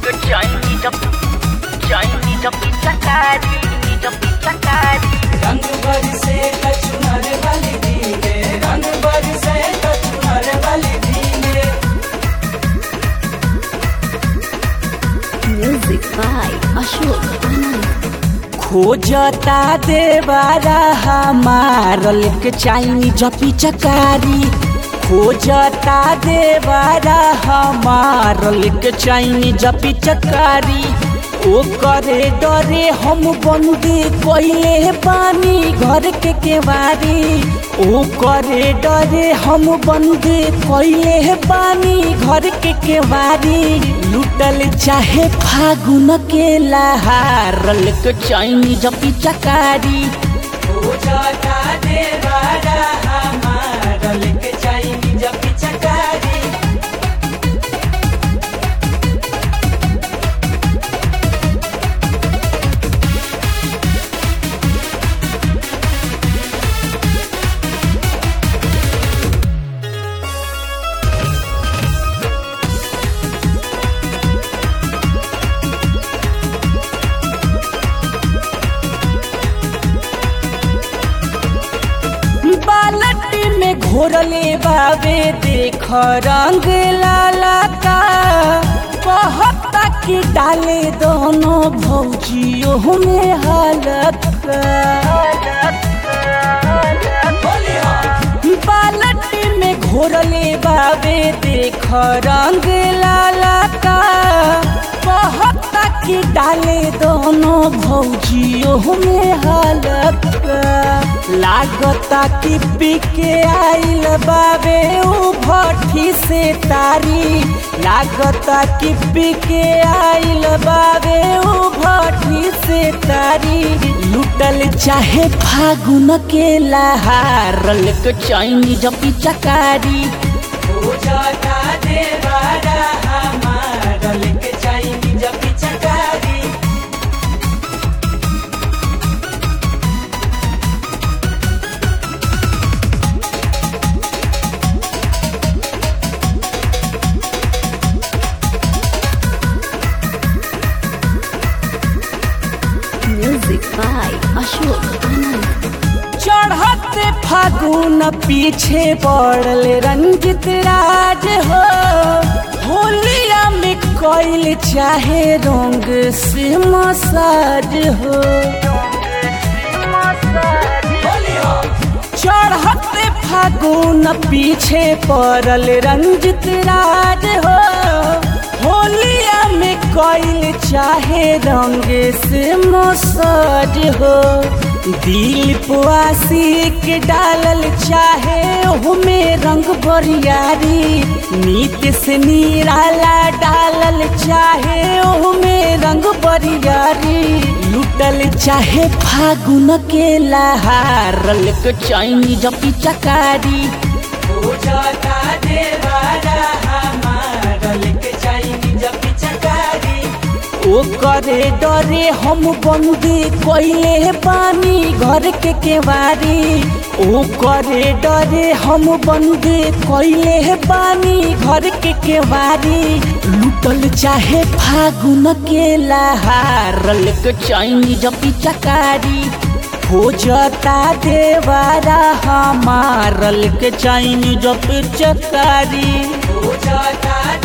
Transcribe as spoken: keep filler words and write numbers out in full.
Chinese up, Chinese up, Chakari, up, Chakari. रंग बरसे कचुनर वाली दीने, रंग बरसे कचुनर वाली दीने। Music by Ashok Anand. खोजता देवारा हमार के चाइनी जपी चकारी, खोजता देवारा हमार के चाइनी जपी चकारी। ओ करे डरे हम बंदी कोइले पानी घर के केवारी, ओ करे डरे हम बंदी कोइले पानी घर के केवारी। लुटल चाहे फागुन के लहार के चाइनी जपी चकारी। खोजता देवारा हमार के चाइनी जपी चकारी। बालटी में घोरले बाबे देख रंग लाला का, कहता कि डाले दोनों भौजियों में हालत का। बालटी में घोरले बाबे देख रंग लाला का, कहता कि डाले दोनों भौजियों में हालत का। लागता कि पीके आइल बाबे उ भट्ठी से तारी, लागता कि पीके आइल बाबे उ भट्ठी से तारी। लुटल चाहे फागुन के लहार के चाइनी जपी चकारी। खोजता देवारा हमार के चाइनी जपी चकारी। Music by Ashok Anand. चढ़ते फागुन पीछे पड़ल रंजित राज हो, होलिया में कोइल चाहे रंग से मसाज हो। चढ़ते फागुन पीछे पड़ल रंजित राज हो, होलिया में कोइल चाहे रंग से मसाज हो। दिल आशिक डालल चाहे ओहमे रंग बरियारी, नीत से निराला डालल चाहे ओहमे रंग बरियारी। लुटल चाहे फागुन के लहार के चाइनी जपी चकारी। खोजता देवारा हमार के चाइनी जपी चकारी। ओ करे डरे हम बंदी कोइले पानी घर के केवारी, ओ करे डरे हम बंदी कोइले पानी घर के केवारी। लुटल चाहे फागुन के लहार के चाइनी जपी चकारी। खोजता देवारा हमार के चाइनी जपी चकारी। खोजता